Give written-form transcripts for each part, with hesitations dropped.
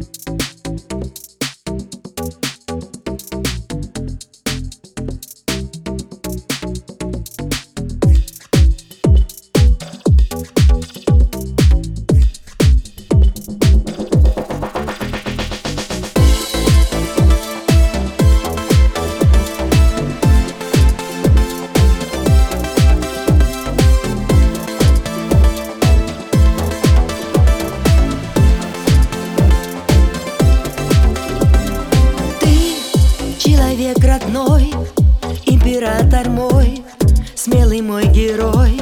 Человек родной, император мой, смелый мой герой.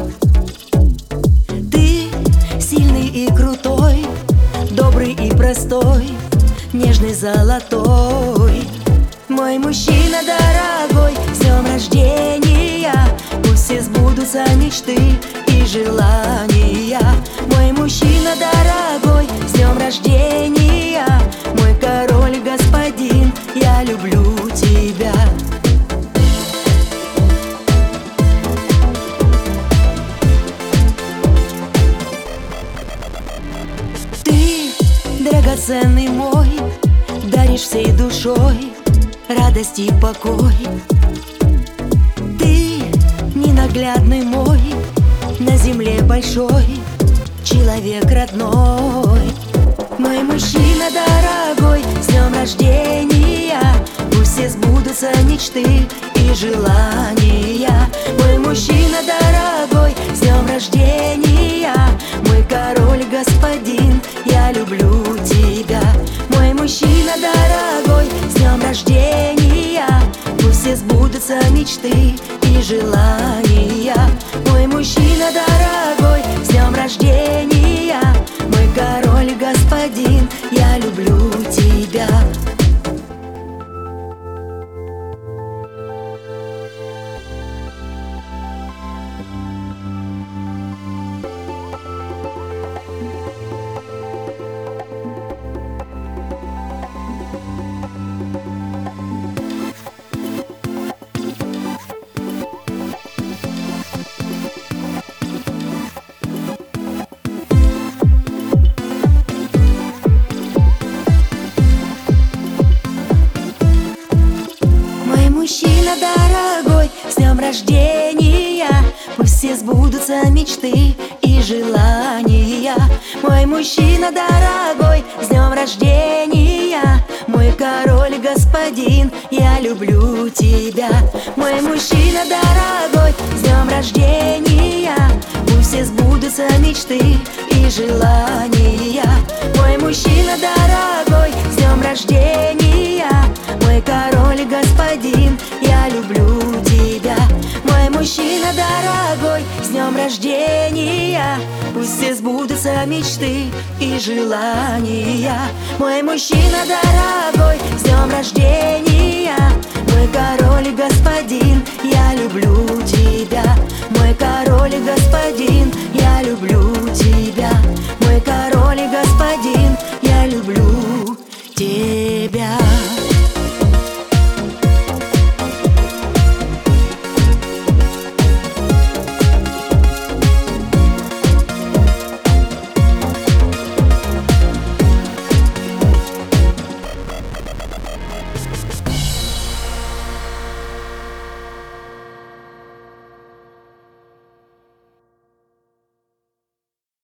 Ты сильный и крутой, добрый и простой, нежный, золотой. Мой мужчина дорогой, с днем рождения, пусть все сбудутся мечты и желания. Мой мужчина дорогой, с днем рождения, мой король, господин, я люблю тебя. Ты драгоценный мой, даришь всей душой радость и покой. Ты ненаглядный мой, на земле большой, человек родной. Мой мужчина дорогой, с днем рождения, пусть все сбудутся мечты и желания. Мой мужчина дорогой, с днем рождения, мой король, господин, я люблю тебя. Мой мужчина дорогой, с днем рождения, пусть все сбудутся мечты и желания. Мой мужчина дорогой, с днем рождения, мой король, господин, я люблю тебя. Мужчина дорогой, с днем рождения, пусть все сбудутся мечты и желания. Мой мужчина дорогой, с днем рождения, мой король, господин, я люблю тебя. Мой мужчина дорогой, с днем рождения, пусть все сбудутся мечты и желания. Мой мужчина дорогой, с днем рождения, мой король, господин, я люблю тебя. Мой мужчина дорогой, с днем рождения, пусть все сбудутся мечты и желания. Мой мужчина дорогой, с днем рождения, мой король, господин, я люблю тебя. Мой король, господин, я люблю тебя.